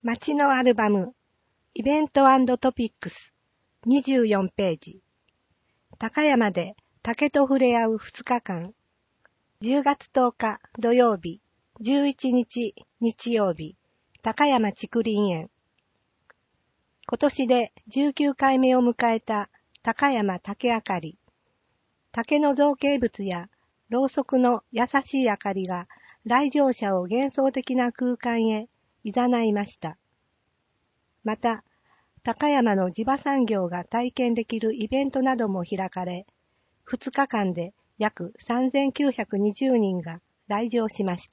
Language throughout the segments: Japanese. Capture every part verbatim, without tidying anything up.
街のアルバム、イベント&トピックス、にじゅうよんページ。高山で竹と触れ合うふつかかん。じゅうがつとおか土曜日、じゅういちにち日曜日、高山竹林園。今年でじゅうきゅうかいめを迎えた高山竹あかり。竹の造形物やろうそくの優しい明かりが来場者を幻想的な空間へ誘いました。また、高山の地場産業が体験できるイベントなども開かれ、ふつかかんで約さんぜんきゅうひゃくにじゅうにんが来場しました。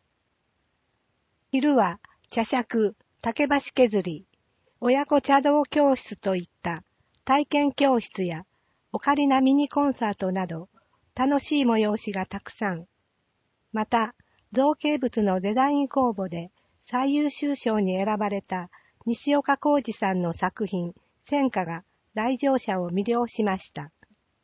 昼は茶杓、竹箸削り、親子茶道教室といった体験教室やオカリナミニコンサートなど楽しい催しがたくさん。また、造形物のデザイン公募で最優秀賞に選ばれた西岡浩二さんの作品、戦火が来場者を魅了しました。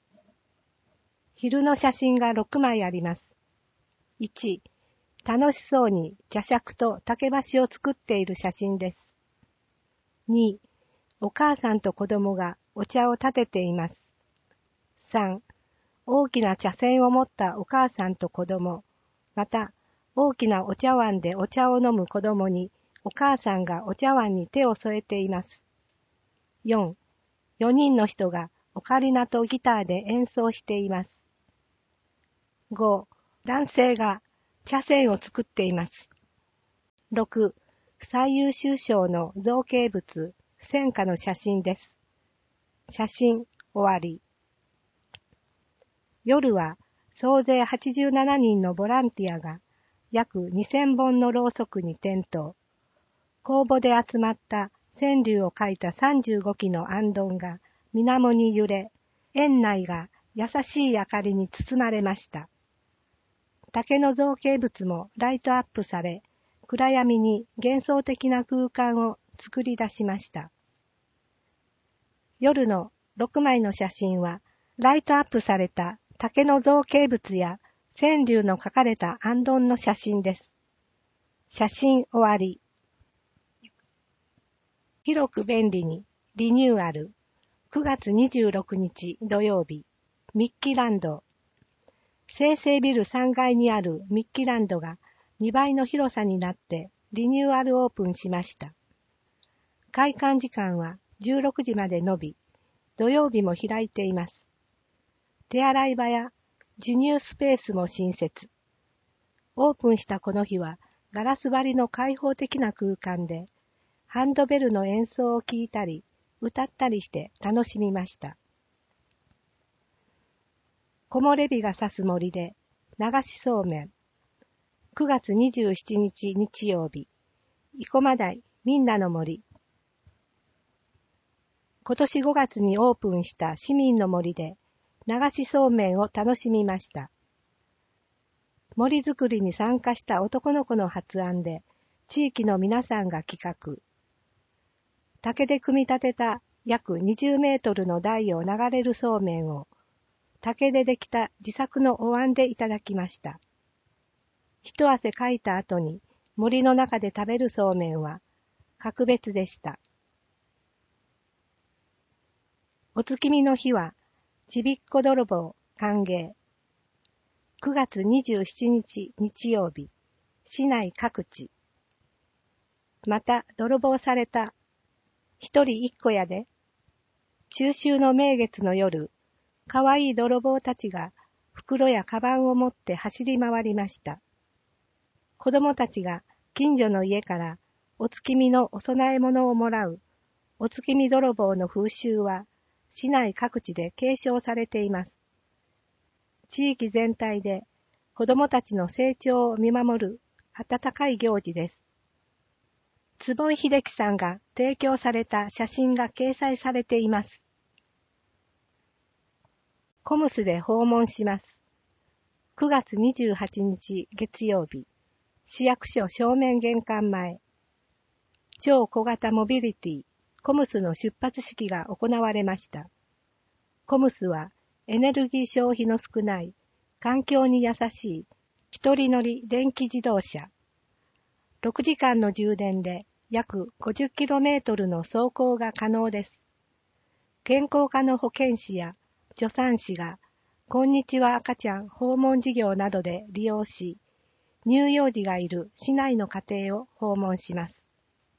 昼の写真がろくまいあります。いち、楽しそうに茶杓と竹箸を作っている写真です。に、お母さんと子供がお茶を立てています。さん、大きな茶筅を持ったお母さんと子供、また大きなお茶碗でお茶を飲む子供にお母さんがお茶碗に手を添えています。よん、よにんの人がオカリナとギターで演奏しています。ご、男性が茶筅を作っています。ろく、最優秀賞の造形物、戦火の写真です。写真、終わり。夜は総勢はちじゅうななにんのボランティアが約にせんぼんのろうそくに点灯。公募で集まった川柳を書いたさんじゅうごきの行燈が水面に揺れ、園内が優しい明かりに包まれました。竹の造形物もライトアップされ、暗闇に幻想的な空間を作り出しました。夜のろくまいの写真は、ライトアップされた竹の造形物や川柳の書かれた行燈の写真です。写真終わり。広く便利にリニューアル。くがつにじゅうろくにち土曜日、ミッキランド。生成ビルさんがいにあるミッキランドがにばいの広さになってリニューアルオープンしました。開館時間はじゅうろくじまで延び、土曜日も開いています。手洗い場や授乳スペースも新設。オープンしたこの日はガラス張りの開放的な空間で、ハンドベルの演奏を聴いたり、歌ったりして楽しみました。木漏れ日が差す森で流しそうめん。くがつにじゅうしちにち日曜日、生駒台みんなの森。今年ごがつにオープンした市民の森で流しそうめんを楽しみました。森づくりに参加した男の子の発案で地域の皆さんが企画。竹で組み立てた約にじゅうメートルの台を流れるそうめんを竹でできた自作のお椀でいただきました。一汗かいた後に森の中で食べるそうめんは格別でした。お月見の日はちびっこ泥棒歓迎。くがつにじゅうしちにち日曜日、市内各地。また泥棒された。一人一個やで。中秋の名月の夜、かわいい泥棒たちが袋やカバンを持って走り回りました。子供たちが近所の家からお月見のお供え物をもらうお月見泥棒の風習は市内各地で継承されています。地域全体で子供たちの成長を見守る温かい行事です。坪井秀樹さんが提供された写真が掲載されています。コムスで訪問します。くがつにじゅうはちにち月曜日、市役所正面玄関前、超小型モビリティコムスの出発式が行われました。コムスはエネルギー消費の少ない環境に優しい一人乗り電気自動車。ろくじかんの充電で約 ごじゅっキロメートル の走行が可能です。健康課の保健師や助産師が、こんにちは赤ちゃん訪問事業などで利用し、乳幼児がいる市内の家庭を訪問します。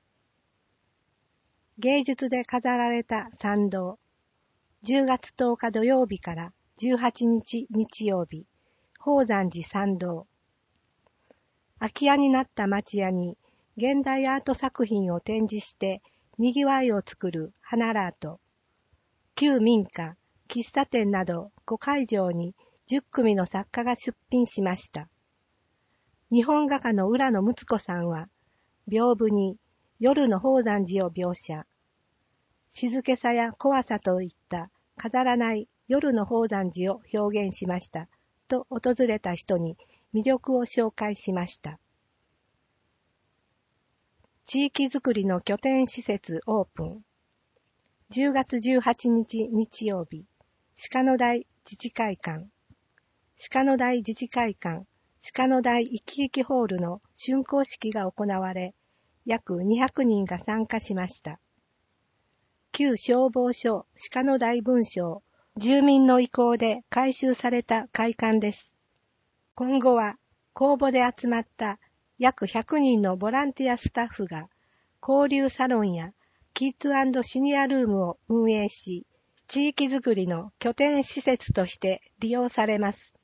芸術で飾られた参道。じゅうがつとおか土曜日からじゅうはちにち日曜日、宝山寺参道。空き家になった町屋に現代アート作品を展示して賑わいを作る花ラート。旧民家、喫茶店などごかいじょうにじゅっくみの作家が出品しました。日本画家の浦野睦子さんは、屏風に夜の宝山寺を描写。静けさや怖さといった飾らない夜の宝山寺を表現しましたと訪れた人に魅力を紹介しました。地域づくりの拠点施設オープン。じゅうがつじゅうはちにち日曜日、鹿野台自治会館。鹿野台自治会館、鹿野台いきいきホールの竣工式が行われ、約にひゃくにんが参加しました。旧消防署鹿野台分署、住民の意向で改修された会館です。今後は公募で集まった約ひゃくにんのボランティアスタッフが交流サロンやキッズ&シニアルームを運営し、地域づくりの拠点施設として利用されます。